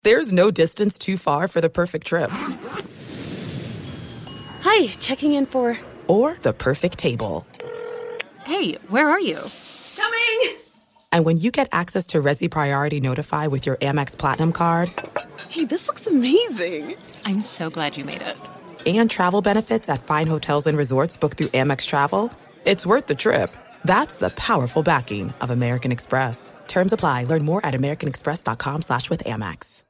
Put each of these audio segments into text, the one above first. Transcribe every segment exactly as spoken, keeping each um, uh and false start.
There's no distance too far for the perfect trip. Hi, checking in for... Or the perfect table. Hey, where are you? Coming! And when you get access to Resi Priority Notify with your Amex Platinum card... Hey, this looks amazing. I'm so glad you made it. And travel benefits at fine hotels and resorts booked through Amex Travel, it's worth the trip. That's the powerful backing of American Express. Terms apply. Learn more at americanexpress.com slash with Amex.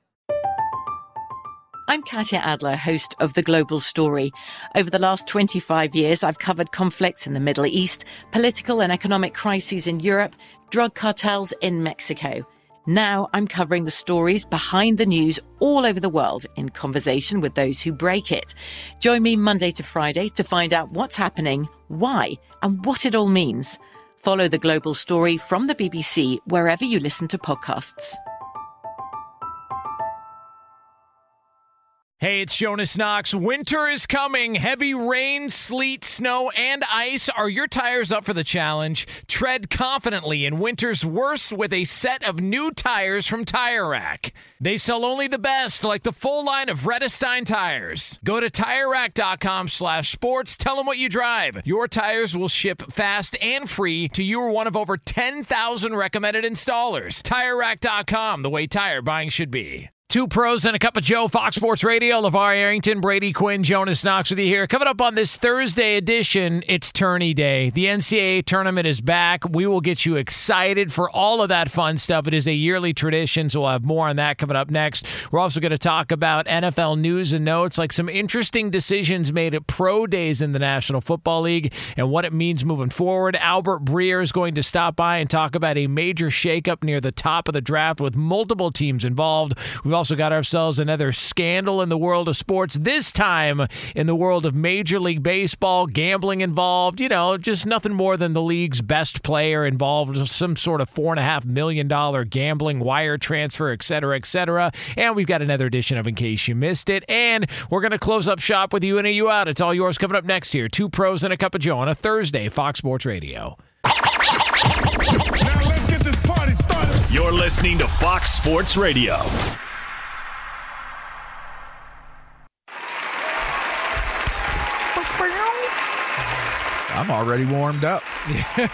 I'm Katya Adler, host of The Global Story. Over the last twenty-five years, I've covered conflicts in the Middle East, political and economic crises in Europe, drug cartels in Mexico. Now I'm covering the stories behind the news all over the world in conversation with those who break it. Join me Monday to Friday to find out what's happening, why, and what it all means. Follow The Global Story from the B B C wherever you listen to podcasts. Hey, it's Jonas Knox. Winter is coming. Heavy rain, sleet, snow, and ice. Are your tires up for the challenge? Tread confidently in winter's worst with a set of new tires from Tire Rack. They sell only the best, like the full line of Redestein tires. Go to TireRack.com slash sports. Tell them what you drive. Your tires will ship fast and free to you or one of over ten thousand recommended installers. Tire Rack dot com, the way tire buying should be. Two pros and a cup of Joe, Fox Sports Radio. LeVar Arrington, Brady Quinn, Jonas Knox with you here. Coming up on this Thursday edition, it's Tourney Day. The N C double A tournament is back. We will get you excited for all of that fun stuff. It is a yearly tradition, so we'll have more on that coming up next. We're also going to talk about N F L news and notes, like some interesting decisions made at pro days in the National Football League and what it means moving forward. Albert Breer is going to stop by and talk about a major shakeup near the top of the draft with multiple teams involved. We've also got ourselves another scandal in the world of sports, this time in the world of Major League Baseball, gambling involved, you know, just nothing more than the league's best player involved, some sort of four and a half million dollar gambling wire transfer, et cetera, et cetera. And we've got another edition of In Case You Missed It. And we're going to close up shop with You In and You Out. It's all yours coming up next here. Two pros and a cup of Joe on a Thursday, Fox Sports Radio. Now let's get this party started. You're listening to Fox Sports Radio. I'm already warmed up. I,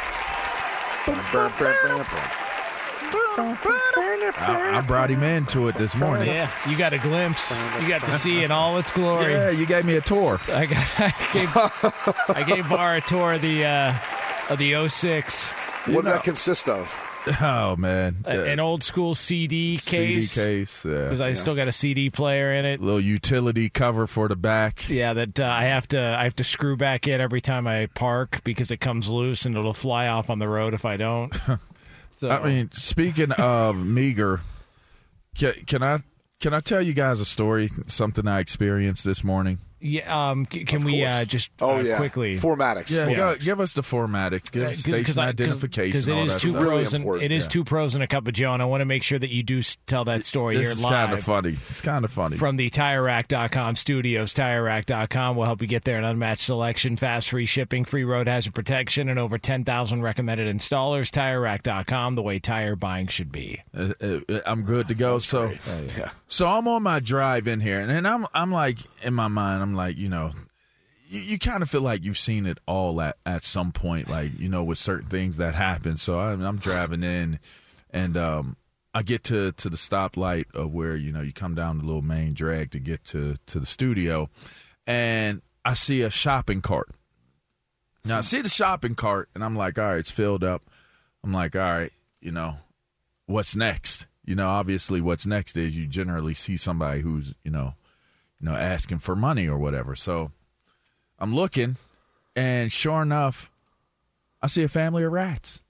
I brought him into it this morning. Yeah, you got a glimpse. You got to see in all its glory. Yeah, you gave me a tour. I, got, I gave I gave Bar a tour of the uh, of the oh six. What did that consist of? Oh man, a, an old school C D case. C D case, yeah. Because I yeah. still got a C D player in it. Little utility cover for the back. Yeah, that uh, I have to I have to screw back in every time I park because it comes loose and it'll fly off on the road if I don't. So. I mean, speaking of meager, can, can I can I tell you guys a story? Something I experienced this morning. Yeah, um, c- can we uh, just oh, uh, yeah. quickly formatics? Yeah, formatics. Go, give us the formatics. Give uh, us station I, identification. Because it all is that two stuff. Really pros and important, it is yeah. two pros and a cup of Joe, and I want to make sure that you do s- tell that story this here is live. kind of funny. It's kind of funny. From the Tire Rack dot com studios, Tire Rack dot com will help you get there. An unmatched selection, fast free shipping, free road hazard protection, and over ten thousand recommended installers. Tire Rack dot com, the way tire buying should be. Uh, uh, I'm good to go. So, Oh, yeah. so I'm on my drive in here, and, and I'm I'm like in my mind, I'm like, you know. You, you kind of feel like you've seen it all at, at some point, like, you know, with certain things that happen. So I'm, I'm driving in, and um, I get to, to the stoplight of where, you know, you come down the little main drag to get to, to the studio, and I see a shopping cart. Now, I see the shopping cart, and I'm like, all right, it's filled up. I'm like, all right, you know, what's next? You know, obviously what's next is you generally see somebody who's, you know, you know, asking for money or whatever. So I'm looking, and sure enough, I see a family of rats.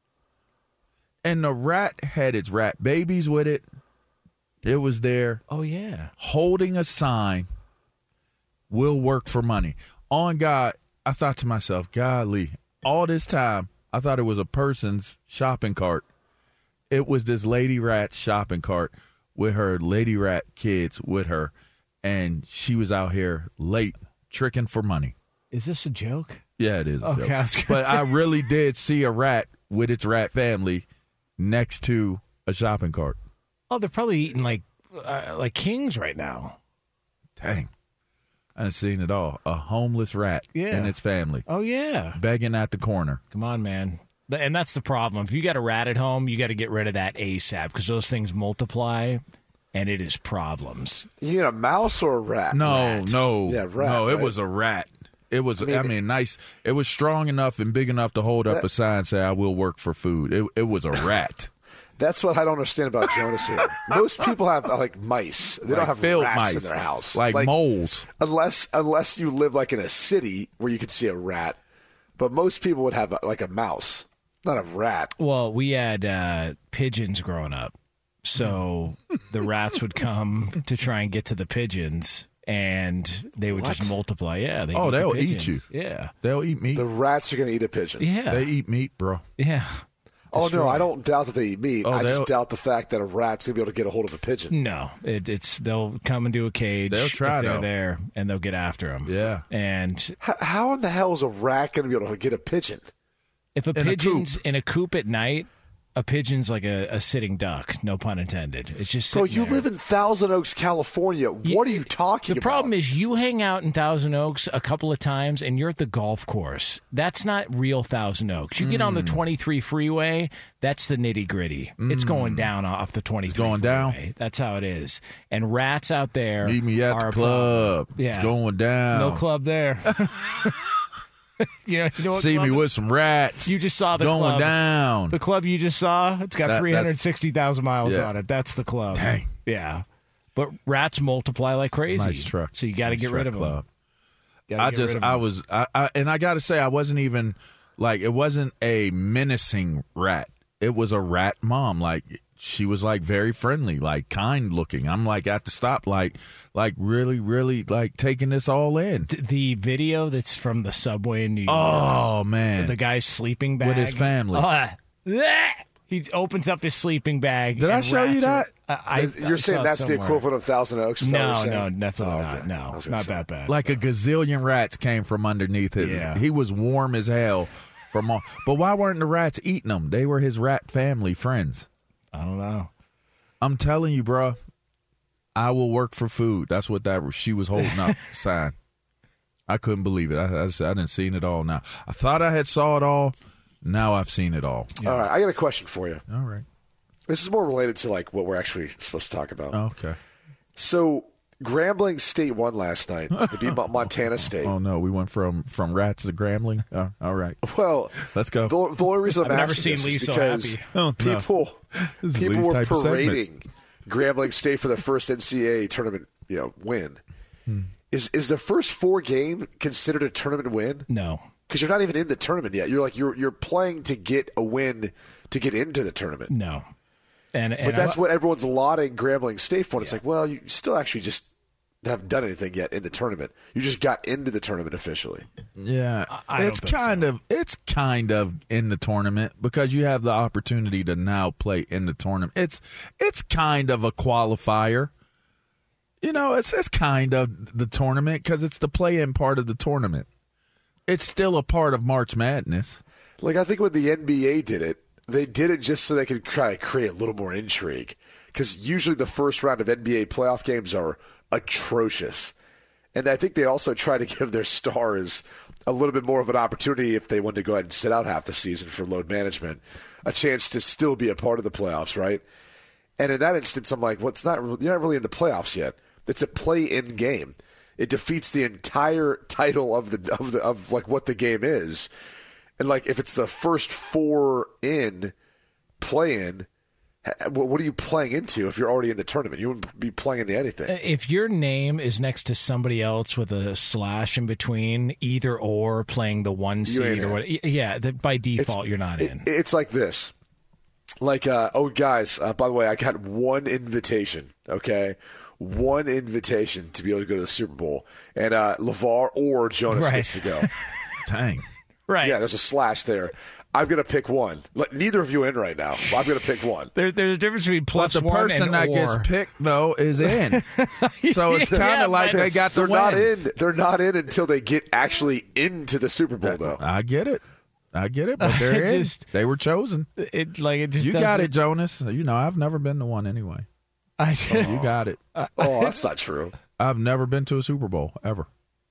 And the rat had its rat babies with it. It was there. Oh, yeah. Holding a sign, will work for money. On God, I thought to myself, golly, all this time, I thought it was a person's shopping cart. It was this lady rat's shopping cart with her lady rat kids with her. And she was out here late. Tricking for money. Is this a joke? Yeah, it is. A okay, joke. I was gonna but say. I really did see a rat with its rat family next to a shopping cart. Oh, they're probably eating like uh, like kings right now. Dang. I've seen it all. A homeless rat Yeah. and its family Oh, yeah. begging at the corner. Come on, man. Th- And that's the problem. If you got a rat at home, you got to get rid of that ASAP because those things multiply, and it is problems. You mean a mouse or a rat? No, Rat. no. Yeah, rat. no, it right? was a rat. It was, I mean- mean, nice. It was strong enough and big enough to hold up a sign and say, I will work for food. It, it was a rat. That's what I don't understand about Jonas here. Most people have uh, like mice. They don't Like have field rats mice, in their house. Like, moles. Unless unless you live like in a city where you can see a rat. But most people would have like a mouse, not a rat. Well, we had uh, pigeons growing up. So the rats would come to try and get to the pigeons, and they would What? just multiply. Yeah. They Oh, eat the they'll eat pigeons. you. Yeah. They'll eat meat. The rats are going to eat a pigeon. Yeah. They eat meat, bro. yeah. Oh, no, I don't doubt that they eat meat. Oh, I just they'll- doubt the fact that a rat's going to be able to get a hold of a pigeon. No, it, it's they'll come into a cage. They'll try, if they're though. there, and they'll get after them. Yeah. And How, how in the hell is a rat going to be able to get a pigeon? if a In a pigeon's in a coop at night, a pigeon's like a, a sitting duck. No pun intended. It's just Bro, sitting you there. live in Thousand Oaks, California. What are you talking The about? problem is you hang out in Thousand Oaks a couple of times and you're at the golf course. That's not real Thousand Oaks. You get on the Mm. twenty-three freeway, that's the nitty gritty. It's going down off the twenty-three going down? freeway. That's how it is. And rats out there Meet me at are the a club. problem. Yeah. It's going down. No club there. you know, you know what See club me it- with some rats. You just saw the going club. down. The club you just saw, it's got That- three hundred sixty thousand miles yeah. on it. That's the club. Dang. Yeah. But rats multiply like crazy. Nice truck. So you got to Nice get rid truck of them. club. Gotta I get just, rid of I them. was, I, I, and I got to say, I wasn't even like, it wasn't a menacing rat. It was a rat mom. Like, she was like very friendly, like kind looking. I'm like at the stop, like, like really, really like taking this all in. D- the video that's from the subway in New York. Oh man, The guy's sleeping bag with his family. Uh, bleh! He opens up his sleeping bag. Did I and show you rats that? are- I, I, You're I saying saw it that's the somewhere. equivalent of Thousand Oaks? Is that No, what you're no, saying? definitely Oh, not. okay. I No, was gonna not say. that bad. Like a gazillion rats came from underneath his. Yeah. He was warm as hell from all. But why weren't the rats eating them? They were his rat family friends. I don't know. I'm telling you, bro. I will work for food. That's what that she was holding up sign. I couldn't believe it. I, I, just- I didn't seen it all. Now I thought I had saw it all. Now I've seen it all. All right, I got a question for you. All right. This is more related to like what we're actually supposed to talk about. Okay. So, Grambling State won last night. They beat Mon- Montana State. Oh no, we went from from rats to grambling. Oh, all right. Well, Let's go. The, the only reason I'm I've never asking seen this is Lee so because happy. Oh, no. people This is people Lee's were type of segment. parading Grambling State for the first N C double A tournament, you know, win. Hmm. Is is the first four game considered a tournament win? No. Because you're not even in the tournament yet. You're like you're you're playing to get a win to get into the tournament. No. And, and But that's I, what everyone's lauding Grambling State for. And it's like, well, you still actually just haven't done anything yet in the tournament. You just got into the tournament officially. Yeah, I don't it's think kind so. of it's kind of in the tournament because you have the opportunity to now play in the tournament. It's it's kind of a qualifier. You know, it's it's kind of the tournament because it's the play-in part of the tournament. It's still a part of March Madness. Like I think when the N B A did it, they did it just so they could try to create a little more intrigue. Because usually the first round of N B A playoff games are atrocious. And I think they also try to give their stars a little bit more of an opportunity if they wanted to go ahead and sit out half the season for load management, a chance to still be a part of the playoffs, right? And in that instance, I'm like, well, it's not, you're not really in the playoffs yet. It's a play-in game. It defeats the entire title of the of the of like what the game is. And like if it's the first four in play-in, what are you playing into if you're already in the tournament? You wouldn't be playing into anything. if your name is next to somebody else with a slash in between, either or playing the one ain't seed or in. what, yeah, that by default you're not It- in. It's like this. Like, uh, oh, guys, uh, by the way, I got one invitation, okay? One invitation to be able to go to the Super Bowl. And uh, LeVar or Jonas Right. gets to go. Dang. Right. Yeah, there's a slash there. I'm going to pick one. Let neither of you in right now. I'm going to pick one. There, there's a difference between But plus the one person and that or. gets picked though is in. So it's kind of Yeah, like but they got the They're win. not in. They're not in until they get actually into the Super Bowl, though. I get it. I get it, but they're It in. just- they were chosen. It like it just You got doesn't- it, Jonas. You know, I've never been to one anyway. I Oh, you got it. Oh, that's not true. I've never been to a Super Bowl ever.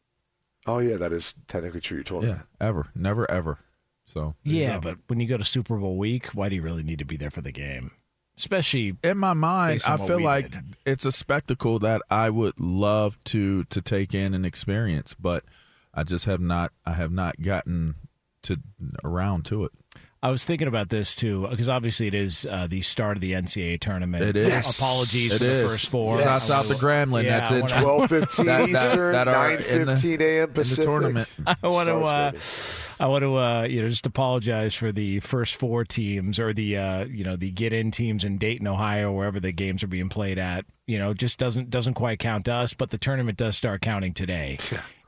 Oh, yeah, that is technically true. You told me. Yeah, ever, never, ever. So there you Yeah, go. but when you go to Super Bowl week, why do you really need to be there for the game? Especially in my mind, based on I what feel we like did. it's a spectacle that I would love to to take in and experience, but I just have not. I have not gotten to around to it. I was thinking about this too, because obviously it is uh, the start of the N C double A tournament. It is. Yes. Apologies It for is. the first four. Shouts out to Grambling. Yeah, That's I it. wanna- twelve fifteen That- that- Eastern, that are nine fifteen a m Pacific. In the tournament. I want to, Stars, uh, baby. I want to, uh, you know, just apologize for the first four teams or the, uh, you know, the get-in teams in Dayton, Ohio, wherever the games are being played at. You know, just doesn't doesn't quite count to us, but the tournament does start counting today.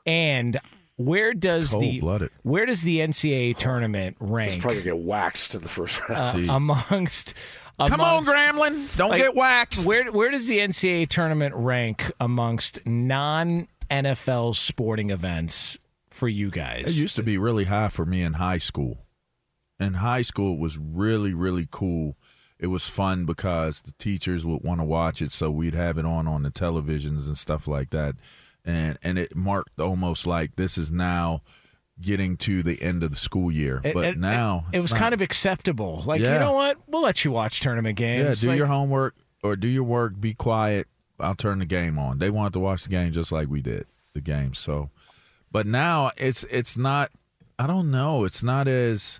And where does the cold-blooded. where does the N C double A tournament It's rank probably going to get waxed in the first round. uh, amongst? Come on, amongst- Grambling. Don't like, get waxed. Where where does the N C double A tournament rank amongst non N F L sporting events for you It guys? used to be really high for me in high school. In high school, it was really, really cool. It was fun because the teachers would want to watch it, so we'd have it on on the televisions and stuff like that. And and it marked almost like this is now getting to the end of the school year. It- But it- now it, it it's was not. kind of acceptable. Like, you Yeah. know what? We'll let you watch tournament Yeah, games. do Like, your homework or do your work, be quiet. I'll turn the game on. They wanted to watch the game just like we did the game. So, but now it's it's not, I don't know, it's not as,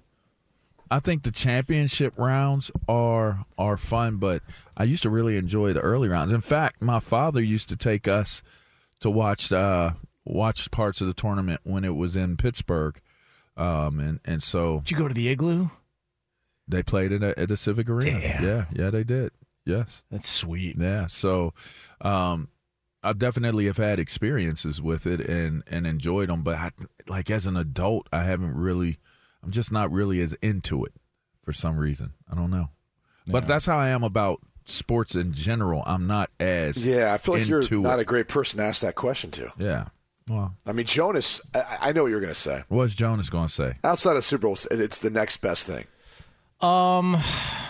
I think the championship rounds are are fun, but I used to really enjoy the early rounds. In fact, my father used to take us to watch uh watch parts of the tournament when it was in Pittsburgh. Um and and so Did you go to the Igloo? they played it at, at the Civic Arena. Damn. Yeah, yeah, they did. Yes. That's sweet. Yeah, so um, I definitely have had experiences with it and, and enjoyed them, but I, like as an adult, I haven't really, I'm just not really as into it for some reason. I don't know. But that's how I am about sports in general. I'm not as Yeah, I feel like you're into not it. a great person to ask that question to. Yeah. Well, I mean, Jonas, I, I know what you're going to say. what's Jonas going to say? Outside of Super Bowl, it's the next best thing. Um,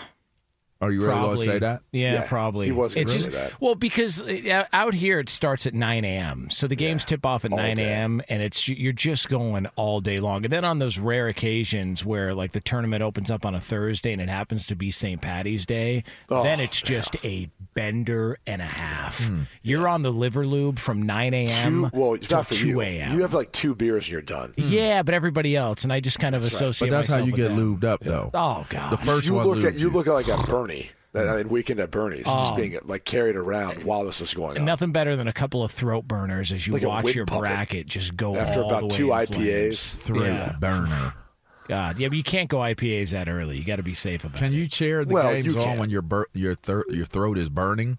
Are you really going to probably. say that? Yeah, Yeah, probably. he was gonna It's say just- that. Well, because uh, out here it starts at nine a.m. So the games tip off at all nine day. a.m. and it's you're just going all day long. And then on those rare occasions where like the tournament opens up on a Thursday and it happens to be Saint Patty's Day, Oh, then it's just a bender and a half. You're on the liver lube from nine a.m. Two, well, till not for two you. a.m. You have like two beers and you're done. Yeah, but everybody else, and I just kind of That's right. associate But that's how myself you with get them. lubed up, though. Oh God! The first You one look lubed at you look at like at Bernie, that in Weekend at Bernie's, just being like carried around while this is going on. Nothing better than a couple of throat burners as you Like a watch wind your puppet. bracket just go After all about the way two in I P As. flames. Throat Yeah. burner. God, yeah, but you can't go I P As that early. You got to be safe about Can it. you cheer the Well, games you on can. when your bur- your thir- your throat is burning?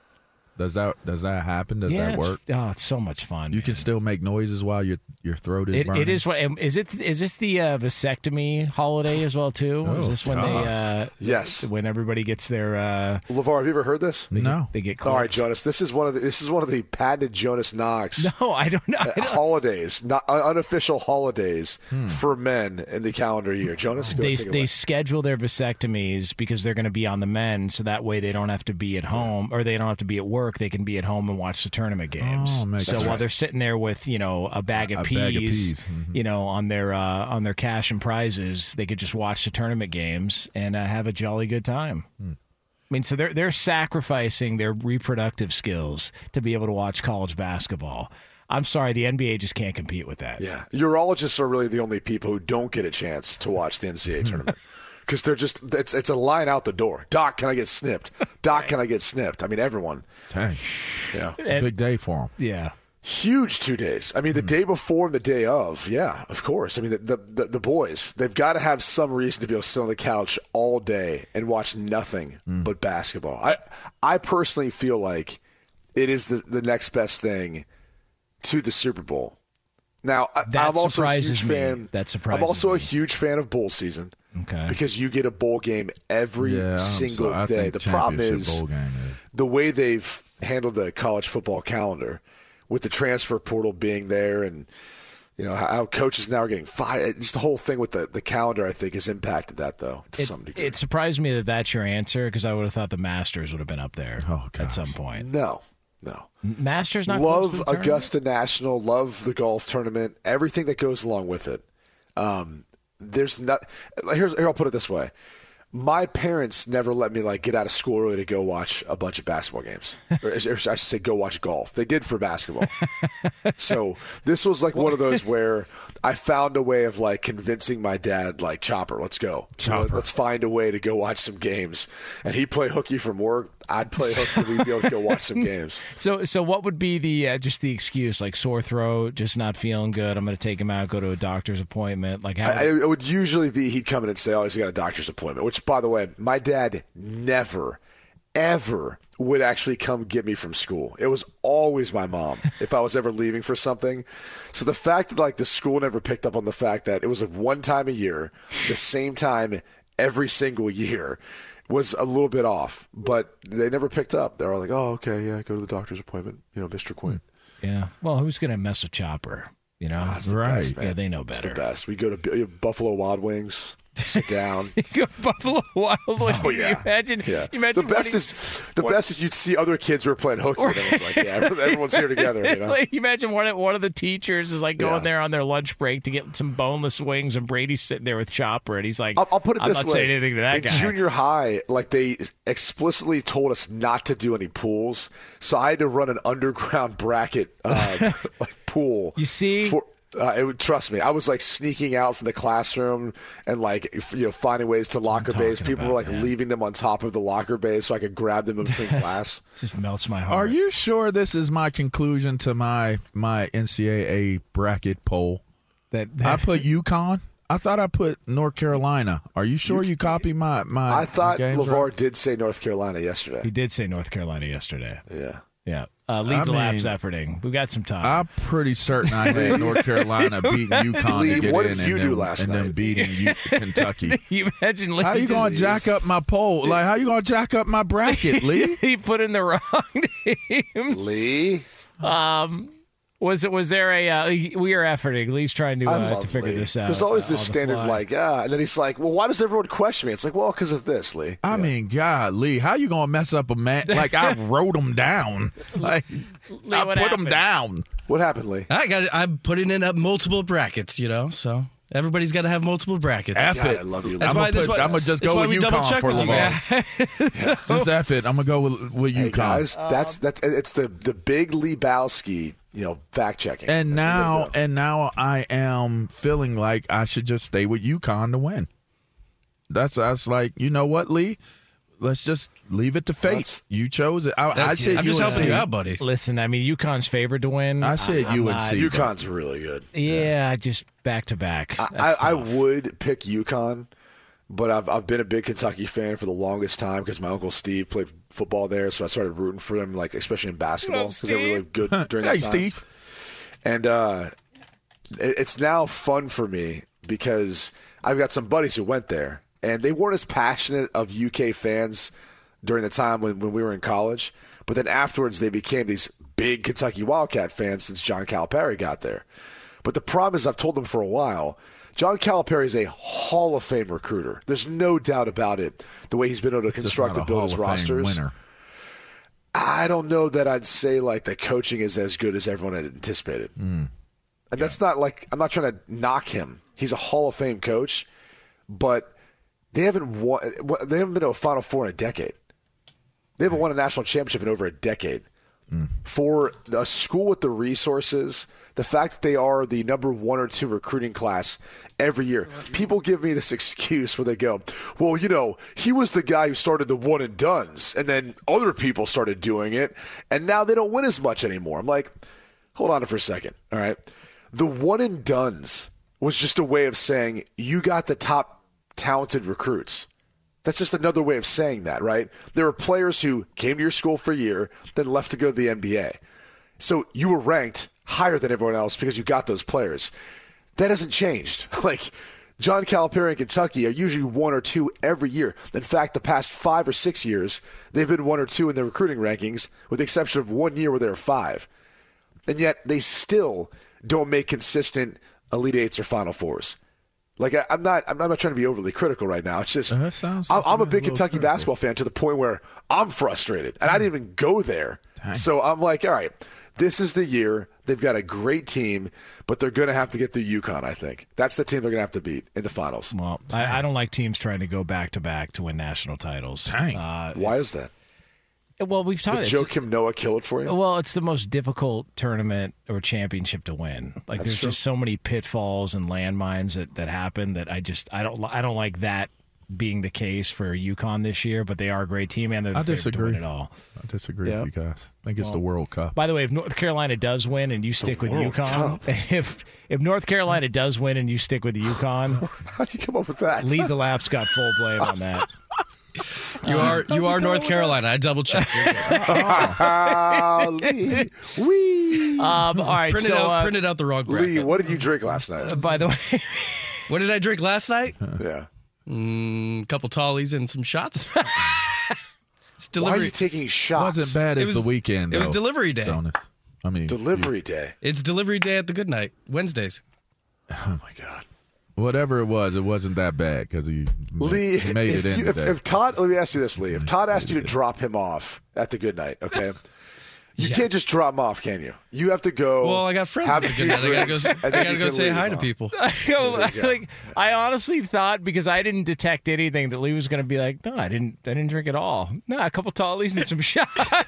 Does that does that happen? Does yeah, that it's- work? Oh, it's so much fun. You man. can still make noises while your your throat is It, burning. it is what is it? Is this the uh, vasectomy holiday as well too? is Oh, this when they uh, Yes. when everybody gets their uh, LeVar, have you ever heard this? No. they get All right, clipped? Jonas. This is one of the this is one of the patented Jonas Knox No, I don't know. I don't- holidays, not uh, unofficial holidays for men in the calendar year. Jonas, go They ahead, take it they away. schedule their vasectomies because they're going to be on the men, so that way they don't have to be at home or they don't have to be at work. They can be at home and watch the tournament games. Oh, makes so sense. while they're sitting there with you know a bag of A peas, bag of peas. Mhm. you know on their uh, on their cash and prizes, they could just watch the tournament games and uh, have a jolly good time. Hmm. I mean, so they're they're sacrificing their reproductive skills to be able to watch college basketball. I'm sorry, the N B A just can't compete with that. Yeah, urologists are really the only people who don't get a chance to watch the N C double A tournament because they're just it's it's a line out the door. Doc, can I get snipped? Doc, can I get snipped? I mean, everyone. Dang. Yeah, It's a big day for them. Yeah. huge two days. I mean, the day before and the day of. Yeah, of course. I mean, the the, the, the boys they've got to have some reason to be able to sit on the couch all day and watch nothing but basketball. I I personally feel like it is the the next best thing to the Super Bowl. Now, I, That I'm also a surprises huge me. fan. That surprises I'm also me. a huge fan of bowl season. Okay. Because you get a bowl game every Yeah, I'm single so- I day. think The problem championship is bowl game is- the way they've handled the college football calendar with the transfer portal being there and You know, how, how coaches now are getting fired. Just the whole thing with the, the calendar, I think, has impacted that, though, to it, some degree. It surprised me that that's your answer because I would have thought the Masters would have been up there oh, at some point. No, no. Masters not love close to the tournament? Augusta National, love the golf tournament, everything that goes along with it. Um, there's not. Here's here. I'll put it this way. My parents never let me like get out of school early to go watch a bunch of basketball games. Or, or I should say go watch golf. They did for basketball. So this was like one of those where I found a way of like convincing my dad, like, Chopper, let's go. Chopper. Let's find a way to go watch some games. And he'd play hooky from work. I'd play hooky. We'd be able to go watch some games. So so what would be the uh, just the excuse? Like sore throat, just not feeling good. I'm going to take him out, go to a doctor's appointment. Like how I, it would usually be he'd come in and say, oh, he's got a doctor's appointment, which, by the way, my dad never, ever would actually come get me from school. It was always my mom if I was ever leaving for something. So the fact that like the school never picked up on the fact that it was like one time a year, the same time every single year, was a little bit off. But they never picked up. They were like, oh, okay, yeah, go to the doctor's appointment, you know, Mister Quinn. Yeah. Well, who's going to mess with Chopper? You know, Oh, it's the Right. best, man. Yeah, they know It's better. the best. We go to Buffalo Wild Wings, sit down. You go Buffalo Wild Wings. Oh yeah, You imagine, yeah. you imagine the best wanting- is the best is you'd see other kids who are playing hooky, and it's like, yeah, everyone's here together. You know, Like, you imagine one of, one of the teachers is like going Yeah. there on their lunch break to get some boneless wings, and Brady's sitting there with Chopper, and he's like, I'll, I'll put it I'm this not way: saying anything to that in guy. junior high, like they explicitly told us not to do any pools, so I had to run an underground bracket uh, like pool. You see? For, Uh, it would trust me. I was like sneaking out from the classroom and like you know finding ways to locker bays. talking People about, were like man. leaving them on top of the locker bays so I could grab them in between class. Just melts my heart. Are you sure this is my conclusion to my my N C double A bracket poll? that, I that put UConn. I thought I put North Carolina. Are you sure you copy my my? I thought games LeVar right? did say North Carolina yesterday. he did say North Carolina yesterday? Yeah. Yeah. Uh, lead I the laps mean- efforting. We've got some time. I'm pretty certain I had North Carolina beating UConn Lee, to get what in, did you and do then, last and then night? beating U- Kentucky. you imagine Lee How you just- gonna jack up my poll? Like how you gonna jack up my bracket, Lee? he put in the wrong name. Lee. Was it? Was there a? Uh, we are efforting. Lee's trying to I uh, love to figure Lee. this out. There's always uh, this on the standard fly. like, ah, and then he's like, well, why does everyone question me? It's like, well, because of this, Lee. I mean, God, Lee, how you gonna mess up a man? Like I wrote him down. Like Lee, I what put him happened? down. What happened, Lee? I got. I'm putting in up multiple brackets, you know. So everybody's got to have multiple brackets. F God, it. I love you, Lee. That's I'm why- gonna, that's put, why- I'm gonna just that's go why with we double UConn check for with you, LeVar. man. Just F it. I'm gonna go with with Hey UConn. guys, that's that's it's the the big Lebowski, you know, fact checking. And That's what now, we're doing. and now I am feeling like I should just stay with UConn to win. That's that's like, you know what, Lee? Let's just leave it to fate. That's- you chose it. I, I I'm said just U N C. helping you out, buddy. Listen, I mean, UConn's favored to win. I said I'm U N not- C. UConn's really good. Yeah, just back to back. I, That's I tough. would pick UConn, but I've I've been a big Kentucky fan for the longest time because my uncle Steve played football there, so I started rooting for him, like especially in basketball because they were really good during Hey, that time. Steve. And uh, it, it's now fun for me because I've got some buddies who went there, and they weren't as passionate of U K fans during the time when, when we were in college. But then afterwards, they became these big Kentucky Wildcat fans since John Calipari got there. But the problem is, I've told them for a while, John Calipari is a Hall of Fame recruiter. There's no doubt about it, the way he's been able to Just construct not and a build Hall his of Fame rosters. winner. I don't know that I'd say like the coaching is as good as everyone had anticipated. Mm. And that's not like I'm not trying to knock him. He's a Hall of Fame coach, but they haven't won. They haven't been to a Final Four in a decade. They haven't won a national championship in over a decade. Mm. For a school with the resources, the fact that they are the number one or two recruiting class every year, people give me this excuse where they go, well, you know, he was the guy who started the one and dones, and then other people started doing it, and now they don't win as much anymore. I'm like, hold on for a second, all right? The one and dones was just a way of saying you got the top talented recruits. That's just another way of saying that, right? There are players who came to your school for a year, then left to go to the N B A. So you were ranked higher than everyone else because you got those players. That hasn't changed. Like, John Calipari in Kentucky are usually one or two every year. In fact, the past five or six years, they've been one or two in their recruiting rankings, with the exception of one year where they were five. And yet they still don't make consistent Elite Eights or Final Fours. Like I, I'm not, I'm not trying to be overly critical right now. It's just, Uh, that sounds I'm, like I'm a you're big a little Kentucky critical. basketball fan to the point where I'm frustrated, and I didn't even go there. Dang. So I'm like, all right, this is the year. They've got a great team, but they're going to have to get through UConn. I think that's the team they're going to have to beat in the finals. Well, I, I don't like teams trying to go back to back to win national titles. Dang. Uh, Why is that? well, we've talked. Did it's- Joakim Noah kill it for you? Well, it's the most difficult tournament or championship to win. Like That's there's true. just so many pitfalls and landmines that, that happen that I just I don't I don't like that being the case for UConn this year. But they are a great team and they're the I favorite to disagree. win it all. I disagree Yeah. with you guys. I think it's Well, the World Cup. By the way, if North Carolina does win and you stick with World UConn, Cup. if if North Carolina does win and you stick with UConn, How do you come up with that? Lead the Lap's got full blame on that. You are you are North Carolina. I double checked. Ah, Lee. Wee. Um, all right, printed so out uh, printed out the wrong bracket. Lee, what did you drink last night? by the way, What did I drink last night? Yeah. A couple tallies and some shots. It's Why are delivery. you taking It shots? wasn't bad It as was- the weekend. it was though, delivery day. Jonas. I mean, Delivery day. It's delivery day at the Good Night Wednesdays. Oh my God. whatever it was, it wasn't that bad because he ma- Lee, made if, it in you, if, today. if Todd, let me ask you this, Lee. If Todd asked you to drop him off at the Good Night, okay? You can't just drop him off, can you? You have to go. Well, I got friends have at a the Good few Night. I gotta drinks, go. and I then gotta you go can say leave hi to on. people. like, I honestly thought because I didn't detect anything that Lee was going to be like, no, I didn't. I didn't drink at all. No, a couple tallies and some shots.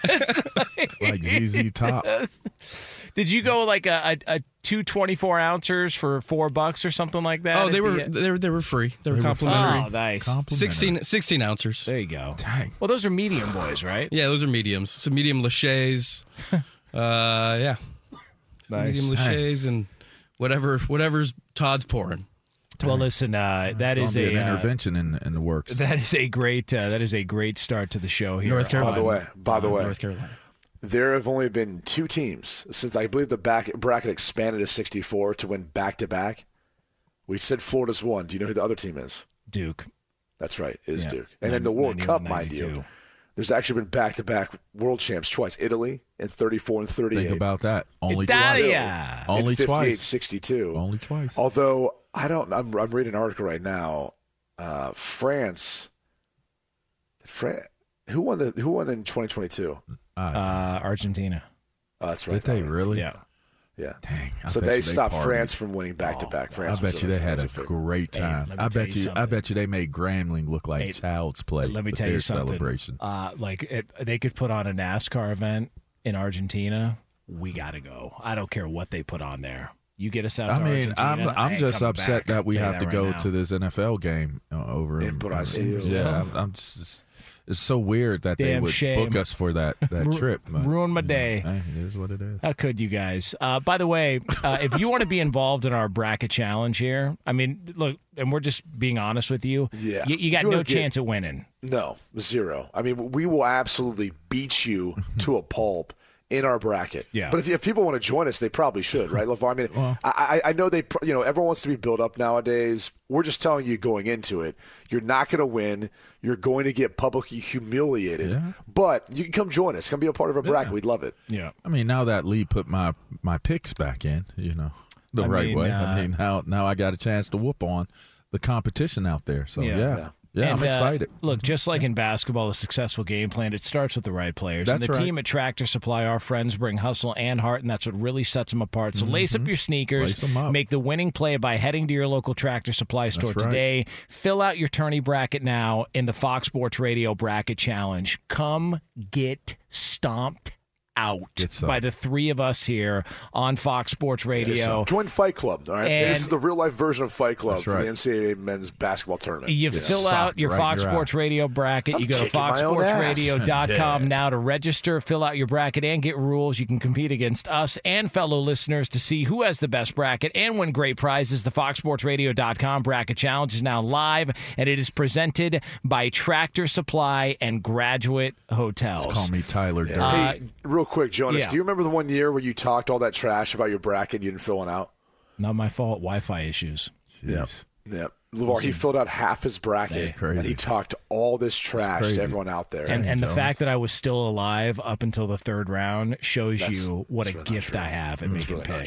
like Z Z Top. Did you go like a, a, a two twenty-four ouncers for four bucks or something like that? Oh, at they the- were they were they were free. They were They were complimentary. Oh, nice. Complimentary. sixteen, sixteen ounces. There you go. Dang. Well, those are medium boys, right? Yeah, those are mediums. Some medium Lachey's. uh, yeah, Nice. medium Lachey's and whatever whatever's Todd's pouring. Well, listen, uh, that It's is gonna a be an uh, intervention in, in the works. that is a great uh, that is a great start to the show here. North Carolina. By the way, by the way, North Carolina. there have only been two teams since I believe the back bracket expanded to sixty-four to win back to back. We said Florida's one. Do you know who the other team is? Duke. That's right, it is Yeah. Duke. And then the World ninety-one, Cup, mind you. ninety-two. There's actually been back to back world champs twice. Italy in thirty-four and thirty-eight. Think about that. Only Italia. twice. Only fifty-eight twice. sixty-two. Only twice. Although I don't, I'm, I'm reading an article right now. Uh, France, France, who won the who won in twenty twenty-two? Uh, Uh, Argentina. Oh, that's right. did they really? Yeah. Yeah. Dang. I So bet they you stopped partied. France from winning back to back. France. I bet was you the- they had a was the favorite. great Hey, time. let me I tell bet you you. I something. bet you they made Grambling look like Hey, child's play. Let me with tell their you something. celebration. Uh, like it, they could put on a NASCAR event in Argentina. We got to go. I don't care what they put on there. You get us out. I to mean, I'm Argentina, I I'm ain't just coming upset back. that we Tell you have to that go right now. to this N F L game uh, over In Brazil. Yeah, I'm, I'm just, it's so weird that they Damn would shame. book us for that that Ru- trip. but, ruin my you know, day. hey, it is what it is. How could you guys? Uh, by the way, uh, if you want to be involved in our bracket challenge here, I mean, look, and we're just being honest with you. Yeah. You, you If got you no wanna get- chance at winning. No, zero. I mean, we will absolutely beat you to a pulp in our bracket. Yeah. But if, if people want to join us, they probably should, right, LeVar? I mean, I, I I know they, pr- you know, everyone wants to be built up nowadays. We're just telling you going into it, you're not going to win. You're going to get publicly humiliated. Yeah. But you can come join us. Come be a part of our bracket. We'd love it. Yeah. I mean, now that Lee put my my picks back in, you know, the I right mean, way. uh, I mean, now now I got a chance to whoop on the competition out there. So Yeah. yeah, Yeah. yeah, And, I'm uh, excited. look, just like in basketball, a successful game plan, it starts with the right players. and That's the right. team at Tractor Supply, our friends, bring hustle and heart, and that's what really sets them apart. So lace up your sneakers, Mm-hmm. Lace 'em up. make the winning play by heading to your local Tractor Supply store That's right. today. Fill out your tourney bracket now in the Fox Sports Radio Bracket Challenge. Come get stomped out Get some. by the three of us here on Fox Sports Radio. So join Fight Club. All right. And- this is the real life version of Fight Club That's for right. the N C double A men's basketball tournament. You Yeah. fill Socked out your right Fox in your Sports Radio bracket. I'm You go to kicking my fox own sports ass. radio dot com now to register, fill out your bracket, and get rules. You can compete against us and fellow listeners to see who has the best bracket and win great prizes. The fox sports radio dot com Bracket Challenge is now live, and it is presented by Tractor Supply and Graduate Hotels. Call me Tyler Durden. Hey, real quick, Jonas, yeah. do you remember the one year where you talked all that trash about your bracket and you didn't fill one out? Not my fault. Wi-Fi issues. Jeez. Yeah. LeVar, he filled out half his bracket, That's crazy. and he talked all this trash crazy. to everyone out there. And, and the Jones. fact that I was still alive up until the third round shows That's- you what that's a really not gift true. I have at That's making really not picks. true.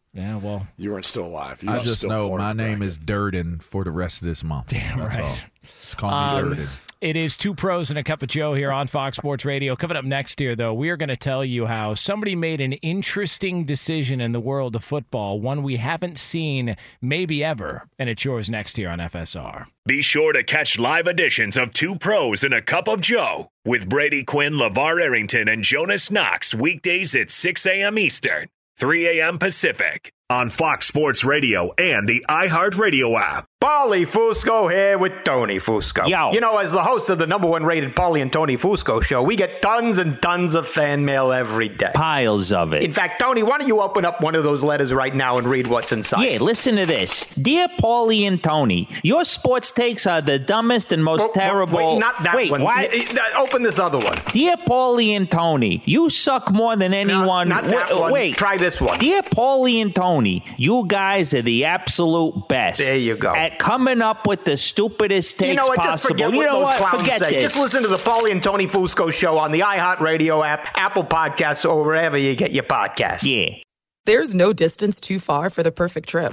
Yeah, well. You weren't still alive. You I were just still know part my of the name bracket. is Durden for the rest of this month. Damn That's right. all. Just call me Um, Durden. It is Two Pros and a Cup of Joe here on Fox Sports Radio. Coming up next here, though, we are going to tell you how somebody made an interesting decision in the world of football, one we haven't seen maybe ever, and it's yours next here on F S R. Be sure to catch live editions of Two Pros and a Cup of Joe with Brady Quinn, LeVar Arrington, and Jonas Knox weekdays at six a.m. Eastern, three a.m. Pacific on Fox Sports Radio and the iHeartRadio app. Paulie Fusco here with Tony Fusco. Yo. You know, as the host of the number one rated Paulie and Tony Fusco show, we get tons and tons of fan mail every day. Piles of it. In fact, Tony, why don't you open up one of those letters right now and read what's inside? Yeah, listen to this. Dear Paulie and Tony, your sports takes are the dumbest and most Oh, oh, terrible. Wait, not that wait, one. What? Y- y- Open this other one. Dear Paulie and Tony, you suck more than anyone. not that Wa- one. Wait. Try this one. Dear Paulie and Tony, you guys are the absolute best. There you go. At coming up with the stupidest takes You know what? Just possible. forget you what know those what? clowns Forget say. this. Just listen to the Paulie and Tony Fusco show on the iHeartRadio app, Apple Podcasts, or wherever you get your podcasts. Yeah. There's no distance too far for the perfect trip.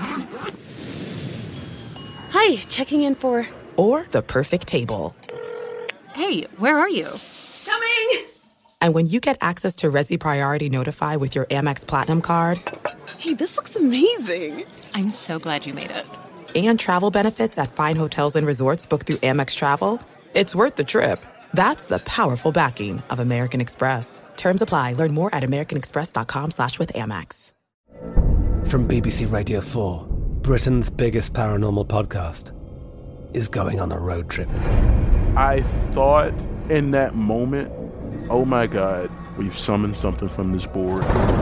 Hi, checking in for. Or the perfect table. Hey, where are you? Coming! And when you get access to Resi Priority Notify with your Amex Platinum card. Hey, this looks amazing. I'm so glad you made it. And travel benefits at fine hotels and resorts booked through Amex Travel, it's worth the trip. That's the powerful backing of American Express. Terms apply. Learn more at americanexpress.com slash with Amex. From B B C Radio four, Britain's biggest paranormal podcast is going on a road trip. I thought in that moment, oh my God, we've summoned something from this board.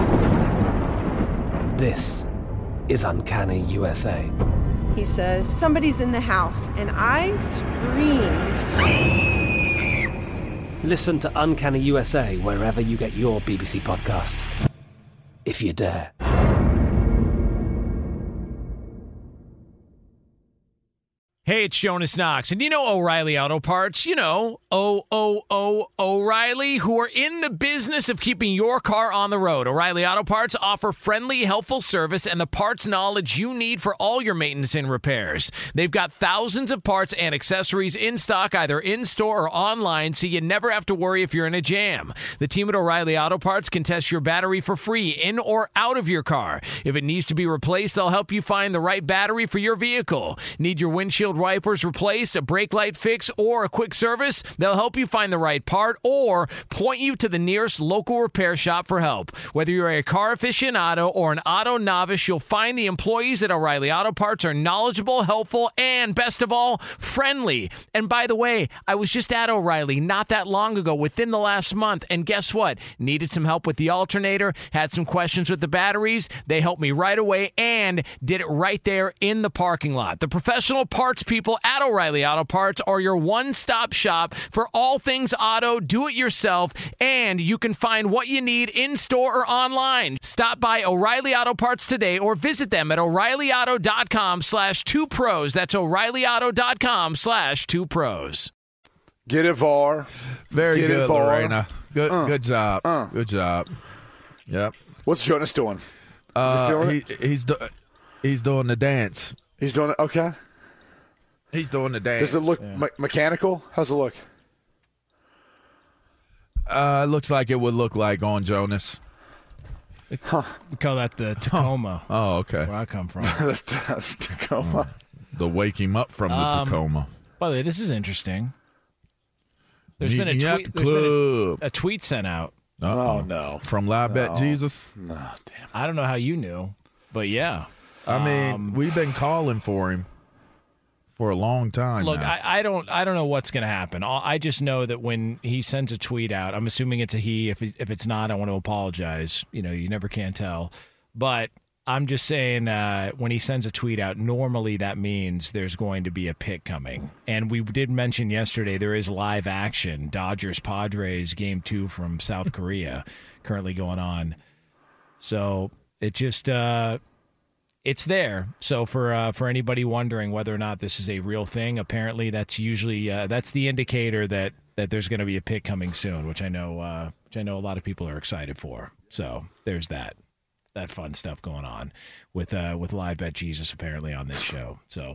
This is Uncanny U S A. He says, somebody's in the house, and I screamed. Listen to Uncanny U S A wherever you get your B B C podcasts, if you dare. Hey, it's Jonas Knox, and you know O'Reilly Auto Parts. You know, O O O O'Reilly, who are in the business of keeping your car on the road. O'Reilly Auto Parts offer friendly, helpful service and the parts knowledge you need for all your maintenance and repairs. They've got thousands of parts and accessories in stock, either in-store or online, so you never have to worry if you're in a jam. The team at O'Reilly Auto Parts can test your battery for free in or out of your car. If it needs to be replaced, they'll help you find the right battery for your vehicle. Need your windshield wipers replaced, a brake light fix, or a quick service? They'll help you find the right part or point you to the nearest local repair shop for help. Whether you're a car aficionado or an auto novice, you'll find the employees at O'Reilly Auto Parts are knowledgeable, helpful, and best of all, friendly. And by the way, I was just at O'Reilly not that long ago, within the last month, and guess what? Needed some help with the alternator, had some questions with the batteries. They helped me right away and did it right there in the parking lot. The professional parts people at O'Reilly Auto Parts are your one-stop shop for all things auto, do-it-yourself, and you can find what you need in-store or online. Stop by O'Reilly Auto Parts today or visit them at o'reillyauto.com slash two pros. That's o'reillyauto.com slash two pros. Get it, V A R. Very Get good, it, V A R. Lorena. Good, Uh, good job. uh. Good job. Yep. What's Jonas doing? Is Uh, he feeling he, it? he's do, he's doing the dance. He's doing it? Okay. He's doing the dance. Does it look me- mechanical? How's it look? Uh, it looks like it would look like on Jonas. Huh. We call that the Tacoma. Oh, okay. Where I come from. That's Tacoma. The wake him up from the Um, Tacoma. By the way, this is interesting. There's Meet been a me at tweet. the There's been club. a, a tweet sent out. Uh-oh. Oh, no. From Live Bet No. Jesus. No, damn. I don't know how you knew, but yeah. I mean, Um, we've been calling for him for a long time Look, now. I, I don't, I don't know what's going to happen. All- I just know that when he sends a tweet out, I'm assuming it's a he. If it, if it's not, I want to apologize. You know, you never can tell. But I'm just saying, uh, when he sends a tweet out, normally that means there's going to be a pick coming. And we did mention yesterday there is live action. Dodgers Padres game two from South Korea currently going on. So it just. Uh, It's there. So for uh, for anybody wondering whether or not this is a real thing, apparently that's usually uh, that's the indicator that, that there's going to be a pick coming soon, which I know uh, which I know a lot of people are excited for. So there's that. that fun stuff going on with uh, with Live Bet Jesus apparently on this show. So,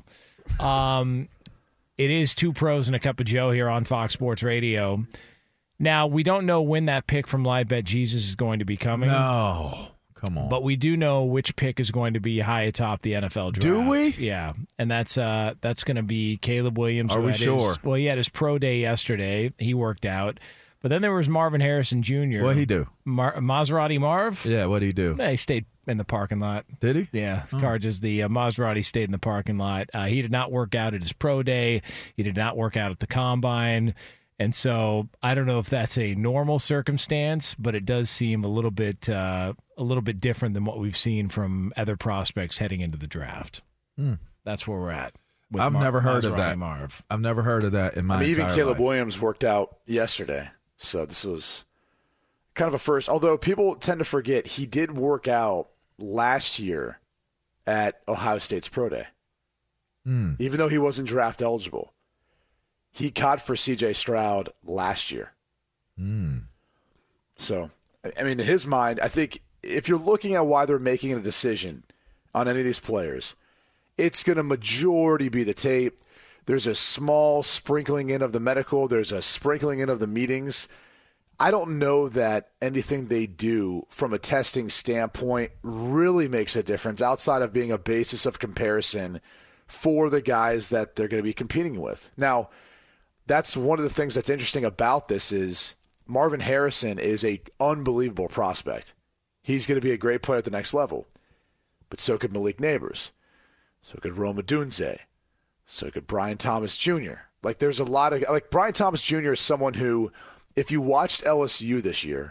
um, it is Two Pros and a Cup of Joe here on Fox Sports Radio. Now, we don't know when that pick from Live Bet Jesus is going to be coming. No. Come on. But we do know which pick is going to be high atop the N F L draft. Do we? Yeah. And that's uh, that's going to be Caleb Williams. Are we sure? His, well, he had his pro day yesterday. He worked out. But then there was Marvin Harrison Junior What'd he do? Mar- Maserati Marv? Yeah, what'd he do? Yeah, he stayed in the parking lot. Did he? Yeah. Oh. Car just the uh, Maserati stayed in the parking lot. Uh, he did not work out at his pro day. He did not work out at the combine. And so I don't know if that's a normal circumstance, but it does seem a little bit uh, a little bit different than what we've seen from other prospects heading into the draft. Mm. That's where we're at. with I've Mar- never heard Maserati of that. Marv. I've never heard of that in my I mean, even entire Caleb life. Williams worked out yesterday, so this was kind of a first. Although people tend to forget, he did work out last year at Ohio State's Pro Day, Mm. even though he wasn't draft eligible. He caught for C J Stroud last year. Mm. So, I mean, in his mind, I think if you're looking at why they're making a decision on any of these players, it's going to majority be the tape. There's a small sprinkling in of the medical. There's a sprinkling in of the meetings. I don't know that anything they do from a testing standpoint really makes a difference outside of being a basis of comparison for the guys that they're going to be competing with. Now, that's one of the things that's interesting about this is Marvin Harrison is an unbelievable prospect. He's going to be a great player at the next level. But so could Malik Neighbors. So could Rome Odunze. So could Brian Thomas Junior Like, there's a lot of – like, Brian Thomas Junior is someone who, if you watched L S U this year,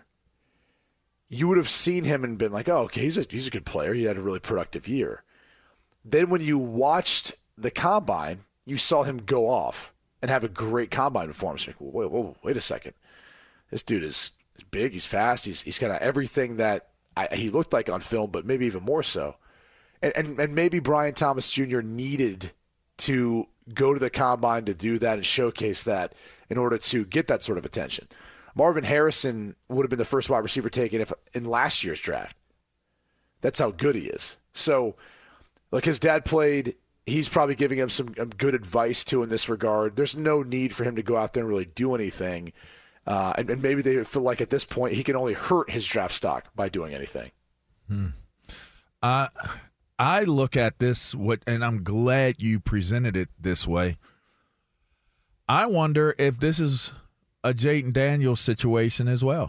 you would have seen him and been like, oh, okay, he's a, he's a good player. He had a really productive year. Then when you watched the Combine, you saw him go off and have a great Combine performance. Like, wait, wait, wait a second. This dude is, is big. He's fast. He's he's got everything that I, he looked like on film, but maybe even more so. And, and and maybe Brian Thomas Junior needed to go to the Combine to do that and showcase that in order to get that sort of attention. Marvin Harrison would have been the first wide receiver taken if in last year's draft. That's how good he is. So, like, his dad played. He's probably giving him some good advice, too, in this regard. There's no need for him to go out there and really do anything. Uh, and, and maybe they feel like at this point he can only hurt his draft stock by doing anything. Hmm. Uh, I look at this, what, and I'm glad you presented it this way. I wonder if this is a Jayden Daniels situation as well,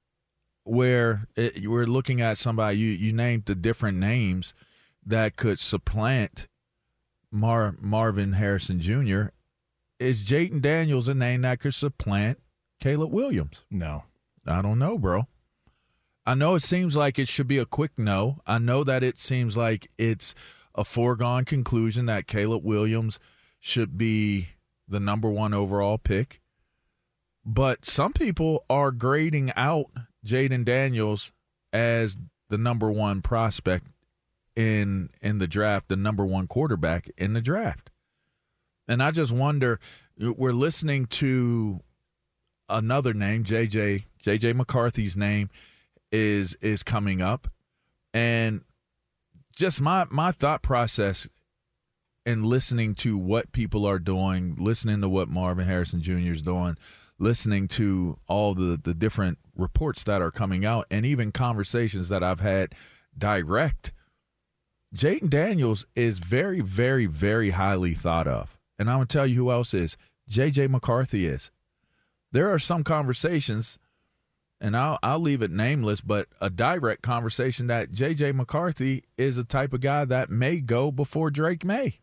where it, we're looking at somebody, you, you named the different names that could supplant Mar, Marvin Harrison Junior Is Jayden Daniels a name that could supplant Caleb Williams? No. I don't know, bro. I know it seems like it should be a quick no. I know that it seems like it's a foregone conclusion that Caleb Williams should be the number one overall pick. But some people are grading out Jayden Daniels as the number one prospect in in the draft, the number one quarterback in the draft. And I just wonder, we're listening to another name, J J J J McCarthy's name is is coming up, and just my my thought process in listening to what people are doing, listening to what Marvin Harrison Junior is doing, listening to all the the different reports that are coming out, and even conversations that I've had direct, Jayden Daniels is very, very, very highly thought of. And I'm going to tell you who else is. J J McCarthy is. There are some conversations, and I'll, I'll leave it nameless, but a direct conversation that J J McCarthy is a type of guy that may go before Drake May.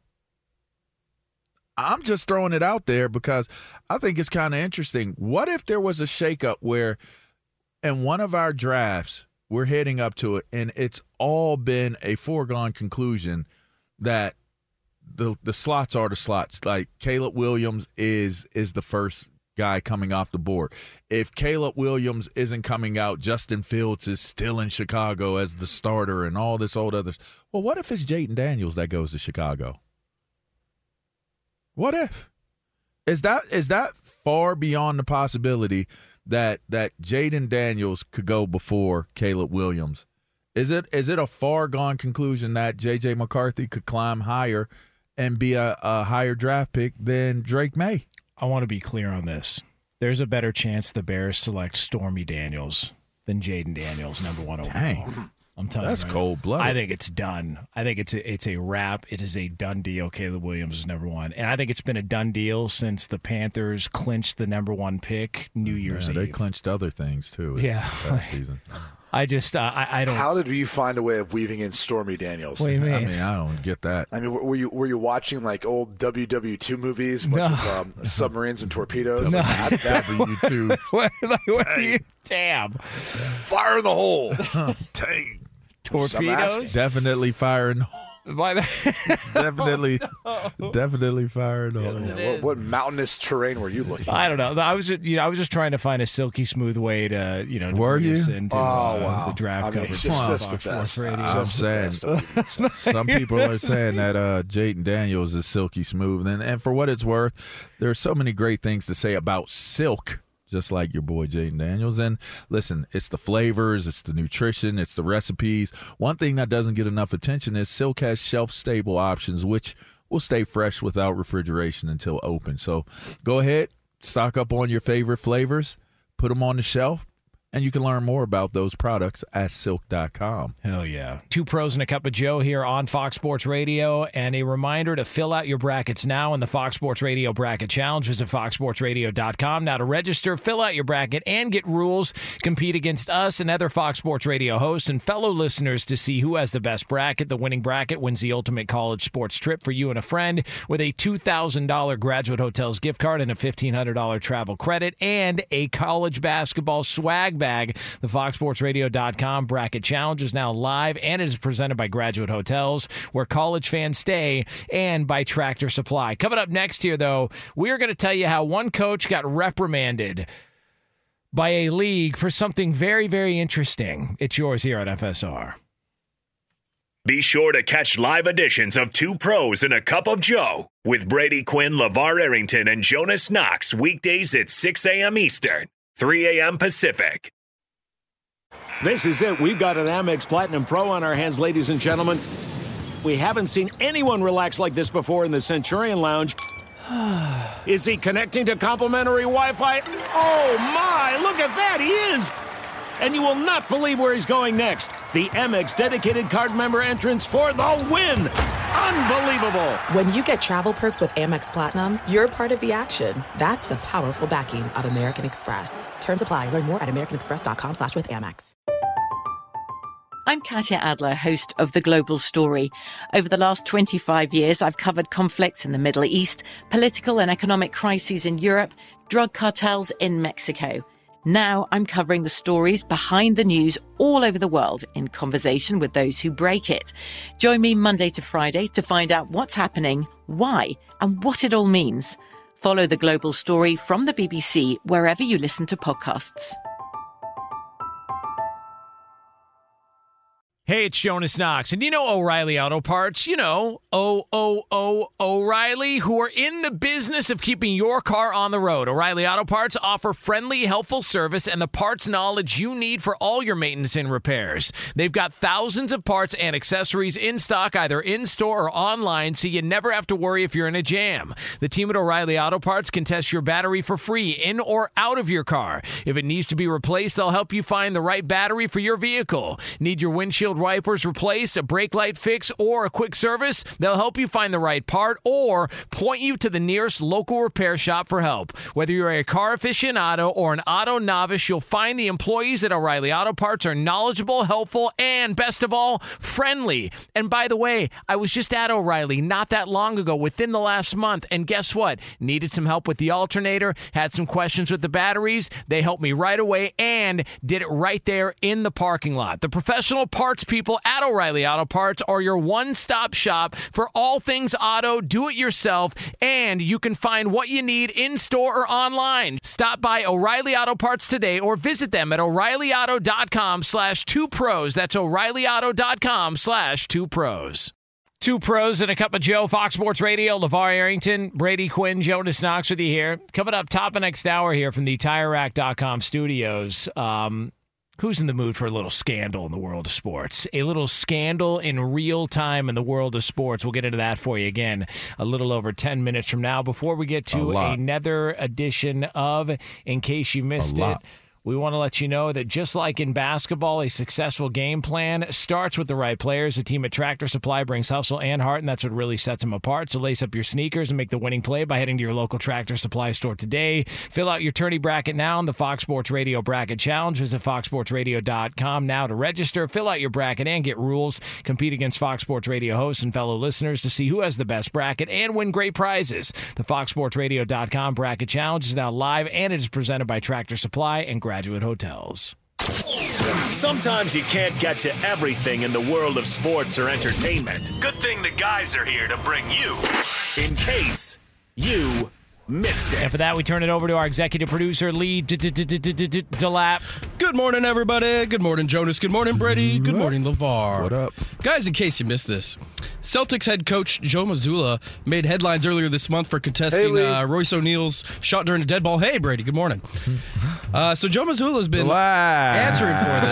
I'm just throwing it out there because I think it's kind of interesting. What if there was a shakeup where in one of our drafts, we're heading up to it, and it's all been a foregone conclusion that the the slots are the slots. Like Caleb Williams is is the first guy coming off the board. If Caleb Williams isn't coming out, Justin Fields is still in Chicago as the starter and all this old others. Well, what if it's Jayden Daniels that goes to Chicago? What if? Is that is that far beyond the possibility that that Jayden Daniels could go before Caleb Williams Is it is it a far gone conclusion that J J McCarthy could climb higher and be a, a higher draft pick than Drake May? I want to be clear on this. There's a better chance the Bears select Stormy Daniels than Jaden Daniels, number one overall. Dang. I'm telling That's you, right? cold-blooded. I think it's done. I think it's a, it's a wrap. It is a done deal. Caleb Williams is number one. And I think it's been a done deal since the Panthers clinched the number one pick New Year's yeah, Eve. They clinched other things, too, yeah. this past season. I just, uh, I, I don't. How did you find a way of weaving in Stormy Daniels? What do you mean? I mean, I don't get that. I mean, were you were you watching like old W W two movies, a bunch No. of um, submarines and torpedoes? No. Like that? That- W two. what, like, what are you, damn. Fire in the hole. Dang. Torpedoes? Definitely firing. By the definitely, definitely firing. Yeah, what, what mountainous terrain were you looking at? I don't know. I was, just, you know, I was just trying to find a silky smooth way to, you know, to Were bring us you? into Oh, uh, wow. the draft I mean, coverage. it's just, on just the Fox Sports best. Radio. I'm Just the saying. best. Some people are saying that uh, Jaden Daniels is silky smooth, and and for what it's worth, there are so many great things to say about Silk. Just like your boy Jaden Daniels. And listen, it's the flavors, it's the nutrition, it's the recipes. One thing that doesn't get enough attention is Silk has shelf-stable options, which will stay fresh without refrigeration until open. So go ahead, stock up on your favorite flavors, put them on the shelf, and you can learn more about those products at silk dot com. Hell yeah. Two pros and a cup of Joe here on Fox Sports Radio. And a reminder to fill out your brackets now in the Fox Sports Radio Bracket Challenge. Visit fox sports radio dot com now to register, fill out your bracket, and get rules. Compete against us and other Fox Sports Radio hosts and fellow listeners to see who has the best bracket. The winning bracket wins the ultimate college sports trip for you and a friend with a two thousand dollars Graduate Hotels gift card and a fifteen hundred dollars travel credit and a college basketball swag bag. The fox sports radio dot com Bracket Challenge is now live, and it is presented by Graduate Hotels, where college fans stay, and by Tractor Supply. Coming up next here, though, we are going to tell you how one coach got reprimanded by a league for something very, very interesting. It's yours here on F S R. Be sure to catch live editions of Two Pros and a Cup of Joe with Brady Quinn, LeVar Arrington, and Jonas Knox weekdays at six a.m. Eastern, three a.m. Pacific. This is it. We've got an Amex Platinum Pro on our hands, ladies and gentlemen. We haven't seen anyone relax like this before in the Centurion Lounge. Is he connecting to complimentary Wi-Fi? Oh, my. Look at that. He is. And you will not believe where he's going next. The Amex dedicated card member entrance for the win. Unbelievable. When you get travel perks with Amex Platinum, you're part of the action. That's the powerful backing of American Express. Terms apply. Learn more at americanexpress.com slash with Amex. I'm Katya Adler, host of The Global Story. Over the last twenty-five years, I've covered conflicts in the Middle East, political and economic crises in Europe, drug cartels in Mexico. Now I'm covering the stories behind the news all over the world in conversation with those who break it. Join me Monday to Friday to find out what's happening, why, and what it all means. Follow The Global Story from the B B C wherever you listen to podcasts. Hey, it's Jonas Knox, and you know O'Reilly Auto Parts, you know, O O O O'Reilly, who are in the business of keeping your car on the road. O'Reilly Auto Parts offer friendly, helpful service and the parts knowledge you need for all your maintenance and repairs. They've got thousands of parts and accessories in stock, either in-store or online, so you never have to worry if you're in a jam. The team at O'Reilly Auto Parts can test your battery for free, in or out of your car. If it needs to be replaced, they'll help you find the right battery for your vehicle. Need your windshield wipers replaced, a brake light fix, or a quick service? They'll help you find the right part or point you to the nearest local repair shop for help. Whether you're a car aficionado or an auto novice, you'll find the employees at O'Reilly Auto Parts are knowledgeable, helpful, and best of all, friendly. And by the way, I was just at O'Reilly not that long ago, within the last month, and guess what? Needed some help with the alternator, had some questions with the batteries. They helped me right away and did it right there in the parking lot. The professional parts people at O'Reilly Auto Parts are your one-stop shop for all things auto, do-it-yourself, and you can find what you need in-store or online. Stop by O'Reilly Auto Parts today or visit them at o'reillyauto.com slash two pros. That's o'reillyauto.com slash two pros. Two pros and a cup of Joe, Fox Sports Radio, LeVar Arrington, Brady Quinn, Jonas Knox with you here. Coming up top of next hour here from the tire rack dot com studios. Um... Who's in the mood for a little scandal in the world of sports? A little scandal in real time in the world of sports. We'll get into that for you again a little over ten minutes from now. Before we get to another edition of In Case You Missed It, we want to let you know that just like in basketball, a successful game plan starts with the right players. The team at Tractor Supply brings hustle and heart, and that's what really sets them apart. So lace up your sneakers and make the winning play by heading to your local Tractor Supply store today. Fill out your tourney bracket now on the Fox Sports Radio Bracket Challenge. Visit fox sports radio dot com now to register. Fill out your bracket and get rules. Compete against Fox Sports Radio hosts and fellow listeners to see who has the best bracket and win great prizes. The fox sports radio dot com Bracket Challenge is now live, and it is presented by Tractor Supply and Graduate Hotels. Sometimes you can't get to everything in the world of sports or entertainment. Good thing the guys are here to bring you In Case You Missed It. And for that, we turn it over to our executive producer, Lee Delap. Good morning, everybody. Good morning, Jonas. Good morning, Brady. Good morning, LeVar. What up? Guys, in case you missed this, Celtics head coach Joe Mazzulla made headlines earlier this month for contesting hey, uh, Royce O'Neal's shot during a dead ball. Hey, Brady. Good morning. Uh, so Joe Mazzulla has been answering for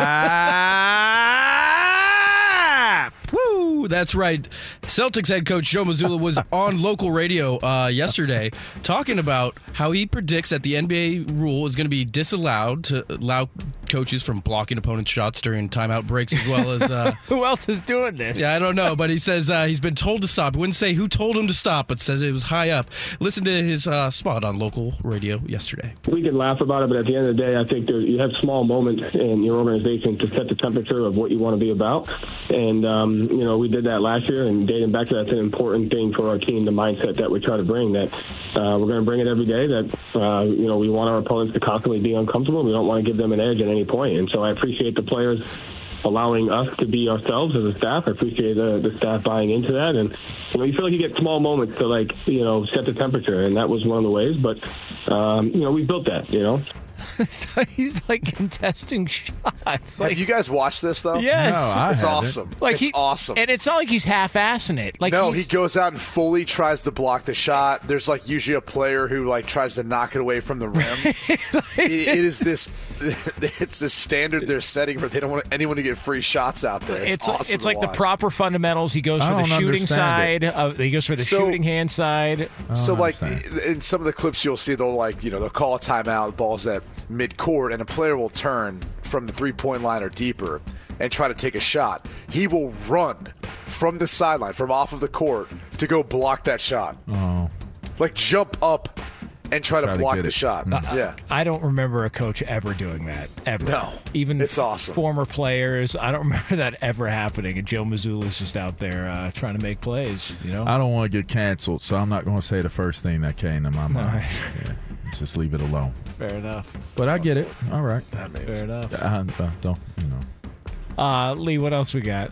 this. Woo! That's right. Celtics head coach Joe Mazzulla was on local radio uh, yesterday talking about how he predicts that the N B A rule is going to be disallowed to allow coaches from blocking opponents' shots during timeout breaks, as well as... Uh, who else is doing this? Yeah, I don't know, but he says uh, he's been told to stop. He wouldn't say who told him to stop, but says it was high up. Listen to his uh, spot on local radio yesterday. We can laugh about it, but at the end of the day, I think there, you have small moments in your organization to set the temperature of what you want to be about. And, um, you know, we did that last year, and dating back to that's an important thing for our team, the mindset that we try to bring, that uh, we're going to bring it every day, that, uh, you know, we want our opponents to constantly be uncomfortable. We don't want to give them an edge at any point. And so I appreciate the players allowing us to be ourselves as a staff. I appreciate the, the staff buying into that. And, you know, you feel like you get small moments to, like, you know, set the temperature, and that was one of the ways. But, um, you know, we built that, you know. So he's like contesting shots. Like, have you guys watched this though? Yes, no, I it's haven't. awesome. Like it's he, awesome, and it's not like he's half-assing it. Like no, he's, he goes out and fully tries to block the shot. There's like usually a player who like tries to knock it away from the rim. like, it, it is this, it's the standard they're setting where they don't want anyone to get free shots out there. It's, it's awesome. It's like watch. the proper fundamentals. He goes for the shooting side. Of, he goes for the so, shooting hand side. So like in some of the clips you'll see, they'll like you know they'll call a timeout. The ball's at mid-court, and a player will turn from the three-point line or deeper and try to take a shot. He will run from the sideline, from off of the court, to go block that shot. Oh. Like jump up and try, try to block to the it. shot. Mm-hmm. Yeah. I don't remember a coach ever doing that, ever. No. Even it's awesome. Former players, I don't remember that ever happening, and Joe Mazzulla's just out there uh, trying to make plays, you know? I don't want to get canceled, so I'm not going to say the first thing that came to my mind. Right. Yeah. Just leave it alone. Fair enough. But I get it. All right. That means. Fair enough. I, I don't, you know. Uh, Lee, what else we got?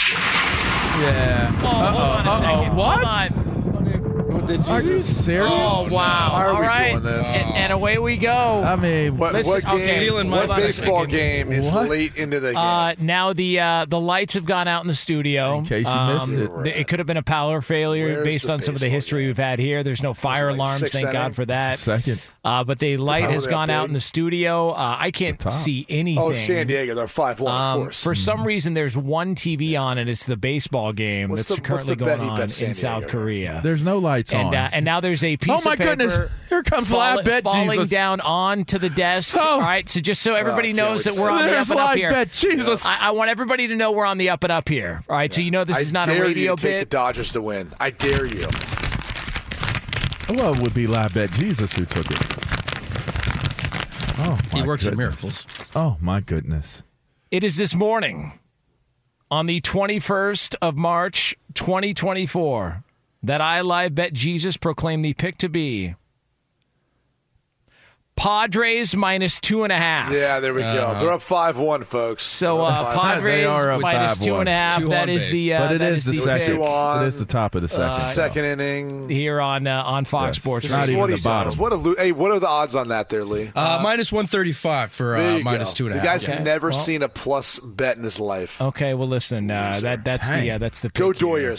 Yeah. Oh, Uh-oh. hold on a second. Uh-oh. What? Hold on. Did you Are you serious? Oh, wow. How are All we right. doing this? And, and away we go. I mean, what, Listen, what, game, okay. what baseball game is what? late into the game? Uh, now the uh, the lights have gone out in the studio. In case you um, missed it. th- It could have been a power failure Where's based the on some of the baseball history game? we've had here. There's no fire like alarms, sixth thank inning? God for that. Second. Uh, but the light How has that gone out big? in the studio. Uh, I can't see anything. Oh, San Diego, they're five one, Um, of course. For some reason, there's one T V on, and it's the baseball game What's that's the- currently what's the bet going he on bet in San South Diego? Korea. There's no lights and, on. Uh, and now there's a piece Oh, my of paper goodness. Here comes fall- live bet falling Jesus. down onto the desk. Oh. All right, so just so everybody Oh, knows can't that wait we're to on see the There's up and up live here. bet Jesus. I, I want everybody to know we're on the up and up here. All right, so you know this I is not dare a radio you to take bit. the Dodgers to win. I dare you. Well, it would be live bet Jesus who took it. Oh, He my works in goodness. miracles. Oh, my goodness. It is this morning, on the twenty-first of March, twenty twenty-four, that I Live Bet Jesus proclaimed the pick to be Padres minus two and a half. Yeah, there we go. Uh-huh. They're up five one, folks. So They're uh, up five one. Padres They are up minus five two one. and a half. Two That on is base. the. Uh, But it that is the pick second. Two-on. It is the top of the second. Second inning. here on uh, on Fox Yes. Sports. This Not is even what the he bottom. says. What a lo- hey, what are the odds on that there, Lee? Uh, minus one thirty-five for There uh, you minus go. two and a The half. guy's Okay. never Well- seen a plus bet in his life. Okay, well, listen, uh, that that's Dang. the uh, that's the pick Go here. Doyers.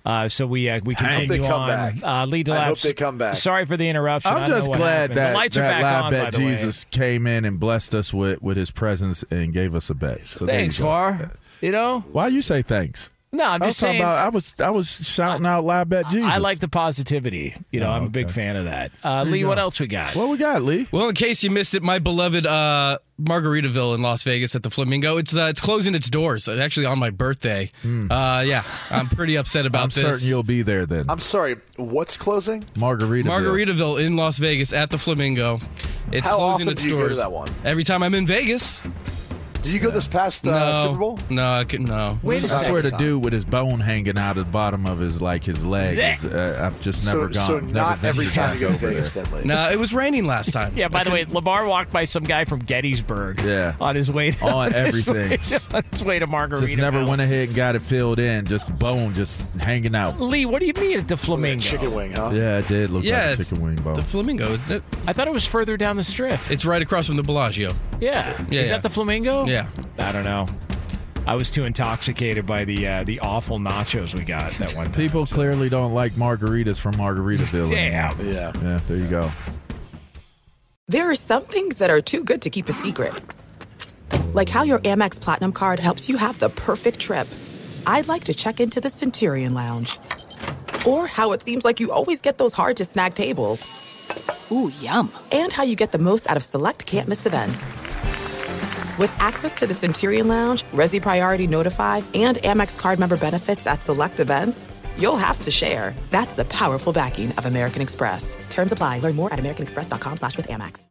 Uh, so we uh, we I hope continue they come on. back. Uh, lead the I laps. hope they come back. Sorry for the interruption. I'm I don't just know what glad happened. that the lights are that back live on, bet by the Jesus way. came in and blessed us with, with his presence and gave us a bet. So there Thanks, you go. Var. You know? Why you say thanks? No, I'm I was just talking saying. about, I was I was shouting out live bet Jesus. I like the positivity. You know, Oh, I'm a big okay. fan of that. Uh, There Lee, you what go. else we got? What we got, Lee? Well, in case you missed it, my beloved uh, Margaritaville in Las Vegas at the Flamingo, it's uh, it's closing its doors. It's actually on my birthday. Uh, yeah, I'm pretty upset about I'm this. certain you'll be there then. I'm sorry, what's closing? Margaritaville. Margaritaville in Las Vegas at the Flamingo. It's How closing often its do you go to doors. that one? Every time I'm in Vegas. Did you go this past uh, no, Super Bowl? No, I could, no. Wait a I second. swear the dude with his bone hanging out of the bottom of his like his leg. Is, uh, I've just So, never gone. so never not every ventured time you back go to over Vegas, there. then, Lee. No, it was raining last time. Yeah, by the way, Lamar walked by some guy from Gettysburg Yeah. on his way to, On everything. his way, on his way to Margaritaville. Just never went ahead and got it filled in. Just bone, just hanging out. Lee, what do you mean at the Flamingo? Chicken wing, huh? Yeah, it did look Yeah, like a it's chicken wing bone. the Flamingo, isn't it? I thought it was further down the strip. It's right across from the Bellagio. Yeah. Yeah, Is yeah. that the Flamingo? Yeah. I don't know. I was too intoxicated by the uh, the awful nachos we got that one time. People clearly don't like margaritas from Margaritaville. Damn. anymore. Yeah. Yeah, there you go. There are some things that are too good to keep a secret. Like how your Amex Platinum card helps you have the perfect trip. I'd like to check into the Centurion Lounge. Or how it seems like you always get those hard-to-snag tables. Ooh, yum. And how you get the most out of select can't-miss events. With access to the Centurion Lounge, Resi Priority Notify, and Amex card member benefits at select events, you'll have to share. That's the powerful backing of American Express. Terms apply. Learn more at americanexpress.com slash with Amex.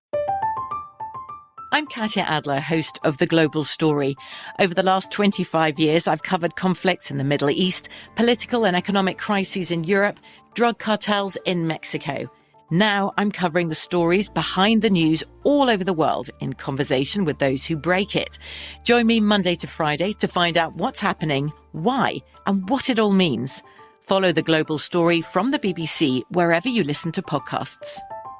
I'm Katya Adler, host of The Global Story. Over the last twenty-five years, I've covered conflicts in the Middle East, political and economic crises in Europe, drug cartels in Mexico. Now I'm covering the stories behind the news all over the world in conversation with those who break it. Join me Monday to Friday to find out what's happening, why, and what it all means. Follow The Global Story from the B B C wherever you listen to podcasts.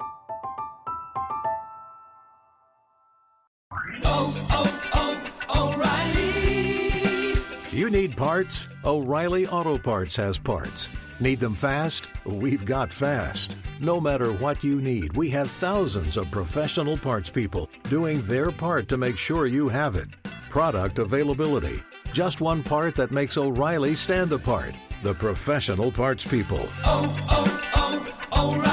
You need parts? O'Reilly Auto Parts has parts. Need them fast? We've got fast. No matter what you need, we have thousands of professional parts people doing their part to make sure you have it. Product availability. Just one part that makes O'Reilly stand apart. The professional parts people. Oh, oh, oh, O'Reilly.